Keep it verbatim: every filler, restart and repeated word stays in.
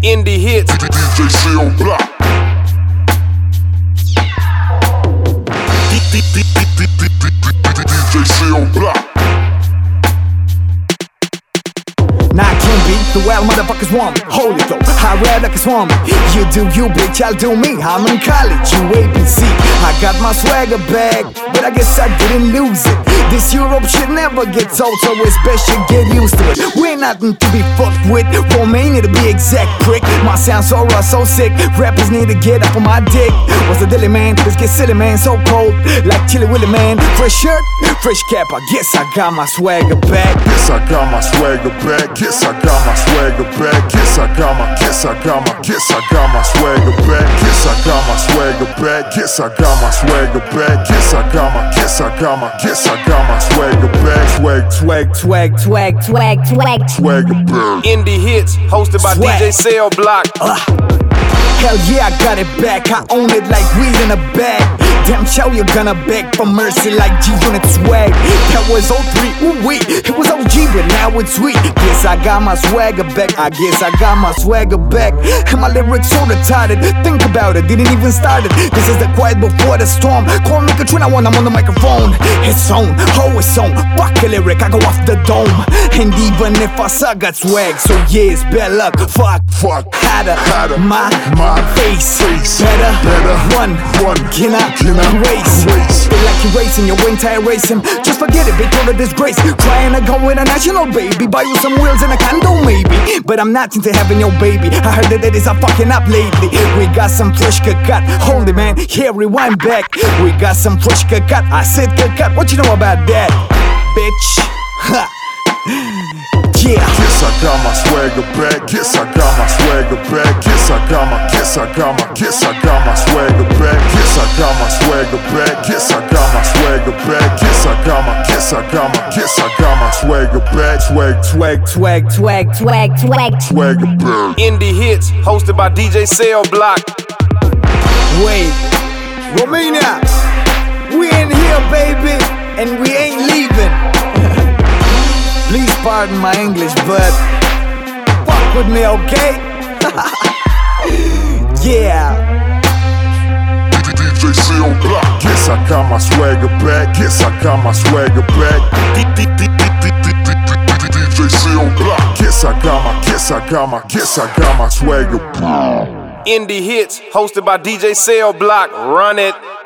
Indie hits. D J Cell Block. D J Cell Block. Nah, I can't be the wild motherfuckers want me. Hold it though, I rap like a swami. You do you, bitch, I'll do me. I'm in college, you A B C. I got my swagger back, but I guess I didn't lose it. This Europe shit never gets old, so it's best you get used to it. We're nothing to be fucked with, Romania to be exact, prick. My sound so raw, so sick, rappers need to get up on my dick. What's the dilly, man? Let's get silly, man, so cold, like Chilly Willy, man. Fresh shirt, fresh cap, I guess I got my swagger back. Guess I got my swagger back. Guess I got my swagger back. Guess I got my, guess I got my, guess I got my swagger back. Guess I got my swagger back. Guess I got my swagger back. Guess I got my, guess I got my, guess I got my swagger back. Swag, swag, Swag, swag, swag, swag, swagger back. Indie hits, hosted by Swag. D J Cell Block. Uh, hell yeah, I got it back. I own it like weed in a bag. Damn show you're gonna beg for mercy like G-Unit swag. That was oh three, ooh wee. It was O G, but now it's sweet. Guess I got my swagger back. I guess I got my swagger back. And my lyrics so retarded. Think about it, didn't even start it. This is the quiet before the storm. Call me Katrina when I'm on the microphone. It's on, oh it's on. Fuck a lyric, I go off the dome. And even if I suck, got swag. So yeah, it's bad luck. Fuck, Fuck. Hotter, Hotter. my, My face. face. Better, Better. Run, Run. Can I, Can I race? race? Feel like you're racing, your entire racing. Just forget it, bitch, all the disgrace. Trying to go with a national baby. Buy you some wheels and a condo maybe. But I'm not into having your baby. I heard that that is a fucking up lately. We got some fresh cut. Hold it, man, here rewind back. We got some fresh cut. I said cut. What you know about that, bitch? Ha. Yeah. Guess I got my swagger back. Guess I got my swagger back. Guess I got my, guess I got my, guess I got my swagger back. Guess I got my swagger back. Guess I got my swagger back. Guess I got my, guess I got my, guess I got my swagger back. Swag, swag, Swag, swag, swag, swag. swagger back. Indie hits, hosted by D J Cell Block. Wait, Romania, we in here, baby, and we ain't leaving. Please pardon my English, but fuck with me, okay? Yeah. D J Cell Block. Guess I got my swagger back. Guess I got my swagger back. D J Cell Block. Guess I got my, guess I got my, guess I got my swagger back. Indie hits, hosted by D J Cell Block. Run it.